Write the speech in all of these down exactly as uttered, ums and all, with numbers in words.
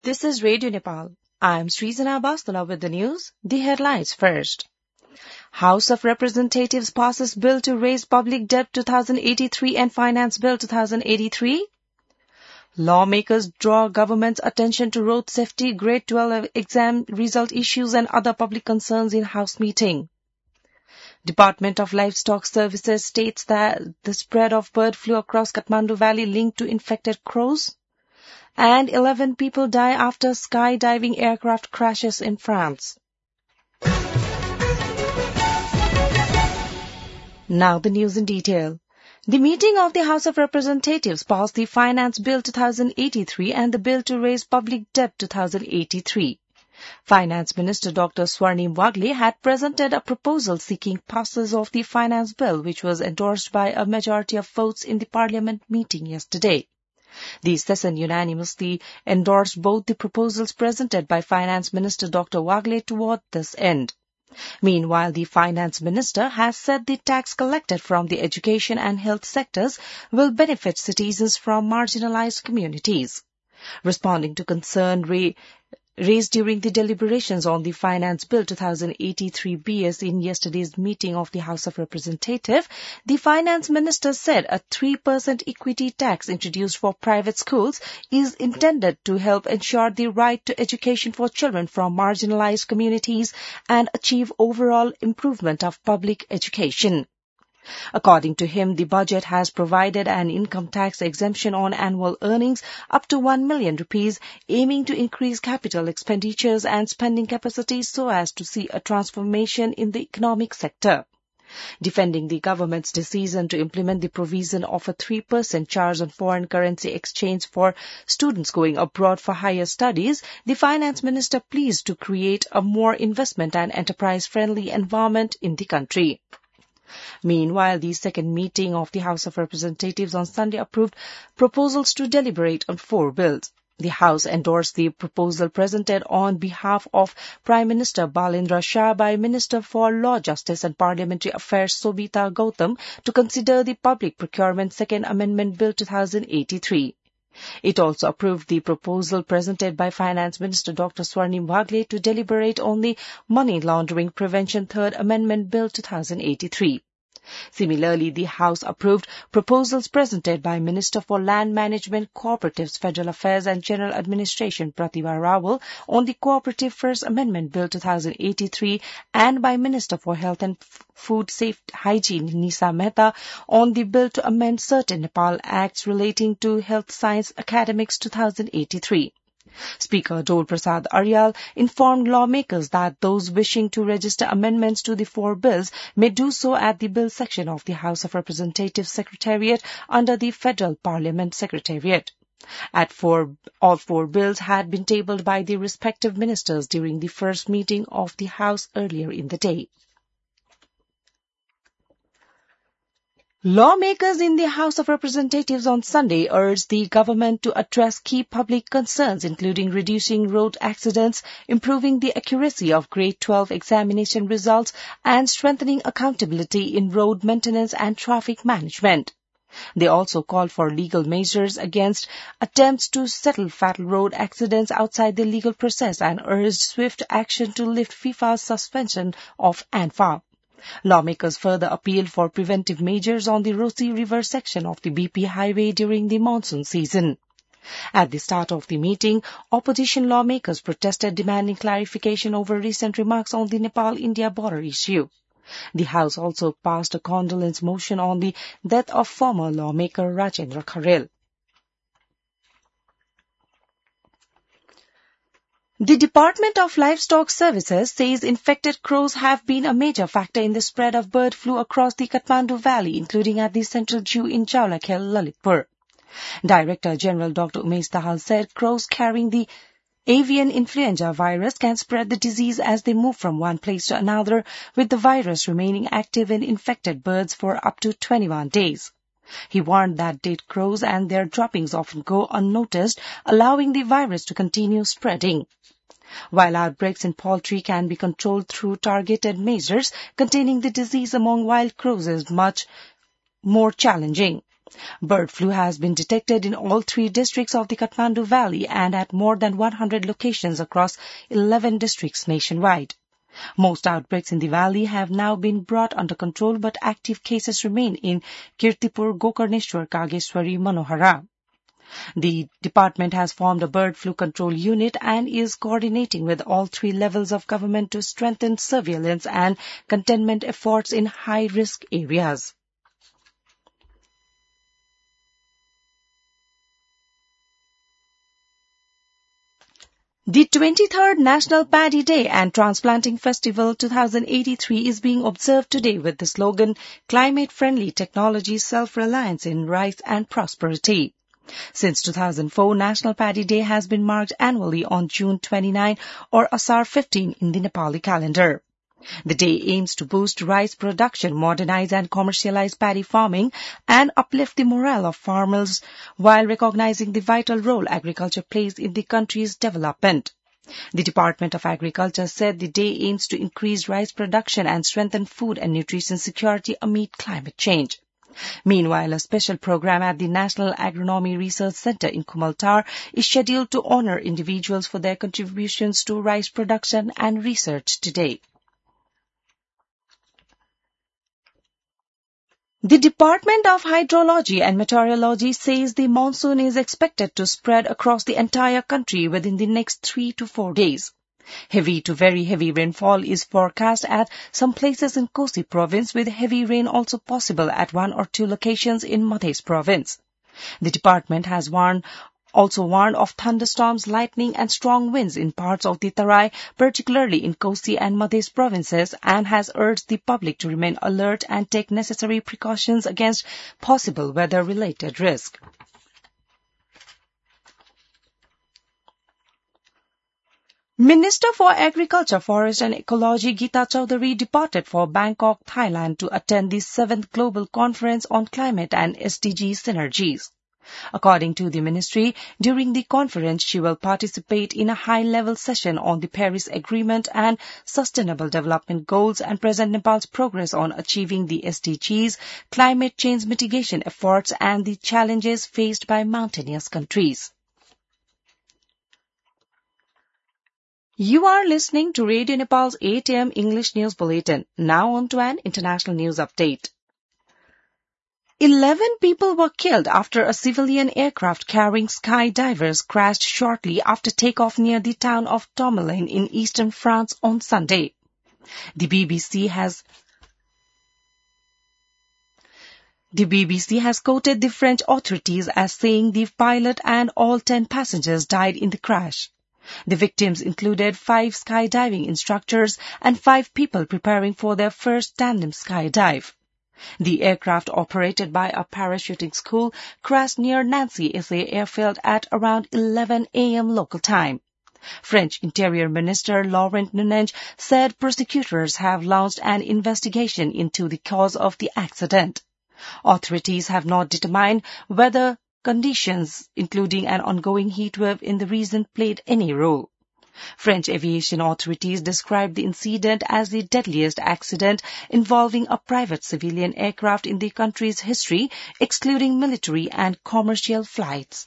This is Radio Nepal. I am Srizana Bastula with the news. The headlines first. House of Representatives passes Bill to raise Public Debt twenty eighty-three and Finance Bill twenty eighty-three. Lawmakers draw government's attention to road safety, grade twelve exam result issues and other public concerns in House meeting. Department of Livestock Services states that the spread of bird flu across Kathmandu Valley linked to infected crows. And eleven people die after skydiving aircraft crashes in France. Now the news in detail. The meeting of the House of Representatives passed the Finance Bill twenty eighty-three and the Bill to raise Public Debt twenty eighty-three. Finance Minister Doctor Swarnim Wagle had presented a proposal seeking passage of the Finance Bill, which was endorsed by a majority of votes in the Parliament meeting yesterday. The session unanimously endorsed both the proposals presented by Finance Minister Doctor Wagle toward this end. Meanwhile, the Finance Minister has said the tax collected from the education and health sectors will benefit citizens from marginalized communities. Responding to concern re- raised during the deliberations on the Finance Bill twenty eighty-three B S in yesterday's meeting of the House of Representatives, the Finance Minister said a three percent equity tax introduced for private schools is intended to help ensure the right to education for children from marginalized communities and achieve overall improvement of public education. According to him, the budget has provided an income tax exemption on annual earnings up to one million rupees, aiming to increase capital expenditures and spending capacities so as to see a transformation in the economic sector. Defending the government's decision to implement the provision of a three percent charge on foreign currency exchange for students going abroad for higher studies, the Finance Minister pleased to create a more investment and enterprise-friendly environment in the country. Meanwhile, the second meeting of the House of Representatives on Sunday approved proposals to deliberate on four bills. The House endorsed the proposal presented on behalf of Prime Minister Balendra Shah by Minister for Law, Justice and Parliamentary Affairs Sobita Gautam to consider the Public Procurement Second Amendment Bill twenty eighty-three. It also approved the proposal presented by Finance Minister Doctor Swarnim Wagle to deliberate on the Money Laundering Prevention Third Amendment Bill twenty eighty-three. Similarly, the House approved proposals presented by Minister for Land Management, Cooperatives, Federal Affairs and General Administration Pratibha Rawal on the Cooperative First Amendment Bill twenty eighty-three and by Minister for Health and Food Safety Hygiene Nisa Mehta on the bill to amend certain Nepal Acts relating to Health Science Academics twenty eighty-three. Speaker Dole Prasad Aryal informed lawmakers that those wishing to register amendments to the four bills may do so at the bill section of the House of Representatives Secretariat under the Federal Parliament Secretariat. At four, all four bills had been tabled by the respective ministers during the first meeting of the House earlier in the day. Lawmakers in the House of Representatives on Sunday urged the government to address key public concerns including reducing road accidents, improving the accuracy of grade twelve examination results, and strengthening accountability in road maintenance and traffic management. They also called for legal measures against attempts to settle fatal road accidents outside the legal process and urged swift action to lift FIFA's suspension of ANFA. Lawmakers further appealed for preventive measures on the Rosi River section of the B P highway during the monsoon season. At the start of the meeting, opposition lawmakers protested demanding clarification over recent remarks on the Nepal-India border issue. The House also passed a condolence motion on the death of former lawmaker Rajendra Kharel. The Department of Livestock Services says infected crows have been a major factor in the spread of bird flu across the Kathmandu Valley, including at the Central Zoo in Jaulakhel, Lalitpur. Director General Doctor Umesh Dahal said crows carrying the avian influenza virus can spread the disease as they move from one place to another, with the virus remaining active in infected birds for up to twenty-one days. He warned that dead crows and their droppings often go unnoticed, allowing the virus to continue spreading. While outbreaks in poultry can be controlled through targeted measures, containing the disease among wild crows is much more challenging. Bird flu has been detected in all three districts of the Kathmandu Valley and at more than one hundred locations across eleven districts nationwide. Most outbreaks in the valley have now been brought under control, but active cases remain in Kirtipur, Gokarneshwar, Kageshwari, Manohara. The department has formed a bird flu control unit and is coordinating with all three levels of government to strengthen surveillance and containment efforts in high-risk areas. The twenty-third National Paddy Day and Transplanting Festival twenty eighty-three is being observed today with the slogan Climate-Friendly Technology Self-Reliance in Rice and Prosperity. Since two thousand four, National Paddy Day has been marked annually on June twenty-ninth or Asar fifteenth in the Nepali calendar. The day aims to boost rice production, modernize and commercialize paddy farming, and uplift the morale of farmers while recognizing the vital role agriculture plays in the country's development. The Department of Agriculture said the day aims to increase rice production and strengthen food and nutrition security amid climate change. Meanwhile, a special program at the National Agronomy Research Centre in Kumaltar is scheduled to honour individuals for their contributions to rice production and research today. The Department of Hydrology and Meteorology says the monsoon is expected to spread across the entire country within the next three to four days. Heavy to very heavy rainfall is forecast at some places in Kosi province, with heavy rain also possible at one or two locations in Madhya province. The department has warned also warned of thunderstorms, lightning and strong winds in parts of the Tarai, particularly in Kosi and Madhya provinces, and has urged the public to remain alert and take necessary precautions against possible weather-related risk. Minister for Agriculture, Forest and Ecology Geeta Chaudhary departed for Bangkok, Thailand to attend the seventh Global Conference on Climate and S D G Synergies. According to the ministry, during the conference she will participate in a high-level session on the Paris Agreement and Sustainable Development Goals and present Nepal's progress on achieving the S D Gs, climate change mitigation efforts and the challenges faced by mountainous countries. You are listening to Radio Nepal's eight a m English News Bulletin. Now on to an international news update. Eleven people were killed after a civilian aircraft carrying skydivers crashed shortly after takeoff near the town of Tourmaline in eastern France on Sunday. The B B C has The B B C has quoted the French authorities as saying the pilot and all ten passengers died in the crash. The victims included five skydiving instructors and five people preparing for their first tandem skydive. The aircraft, operated by a parachuting school, crashed near Nancy S A airfield at around eleven a m local time. French Interior Minister Laurent Nunez said prosecutors have launched an investigation into the cause of the accident. Authorities have not determined whether conditions, including an ongoing heatwave in the region, played any role. French aviation authorities described the incident as the deadliest accident involving a private civilian aircraft in the country's history, excluding military and commercial flights.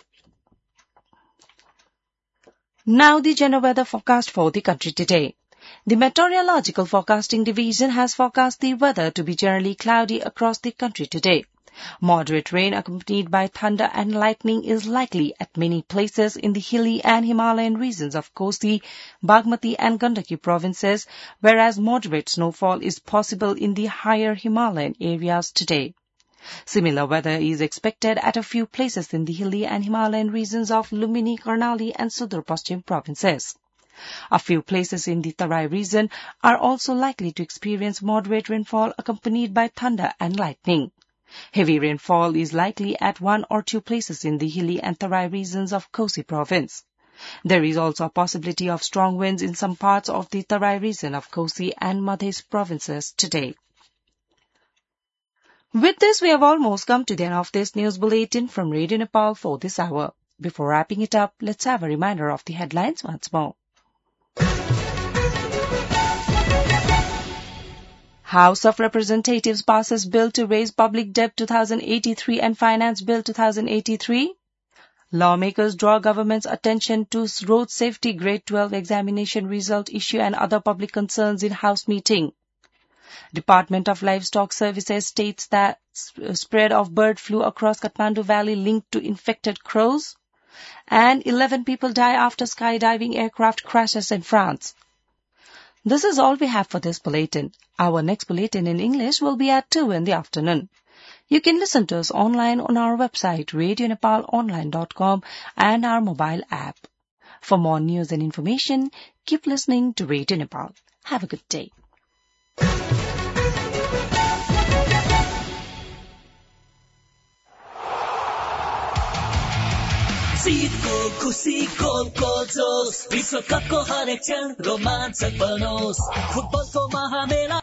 Now the general weather forecast for the country today. The Meteorological Forecasting Division has forecast the weather to be generally cloudy across the country today. Moderate rain accompanied by thunder and lightning is likely at many places in the hilly and Himalayan regions of Kosi, Bagmati and Gandaki provinces, whereas moderate snowfall is possible in the higher Himalayan areas today. Similar weather is expected at a few places in the hilly and Himalayan regions of Lumini, Karnali and Sudur Paschim provinces. A few places in the Tarai region are also likely to experience moderate rainfall accompanied by thunder and lightning. Heavy rainfall is likely at one or two places in the hilly and Tarai regions of Kosi province. There is also a possibility of strong winds in some parts of the Tarai region of Kosi and Madhya provinces today. With this, we have almost come to the end of this news bulletin from Radio Nepal for this hour. Before wrapping it up, let's have a reminder of the headlines once more. House of Representatives passes Bill to raise public debt two thousand eighty-three and Finance Bill two thousand eighty-three. Lawmakers draw government's attention to road safety grade twelve examination result issue and other public concerns in House meeting. Department of Livestock Services states that spread of bird flu across Kathmandu Valley linked to infected crows. And eleven people die after skydiving aircraft crashes in France. This is all we have for this bulletin. Our next bulletin in English will be at two in the afternoon. You can listen to us online on our website radio nepal online dot com and our mobile app. For more news and information, keep listening to Radio Nepal. Have a good day. जीतको खुशी गोलको जोश विश्वकपको हरेक क्षण रोमाञ्चक बनोस् फुटबलको महामेला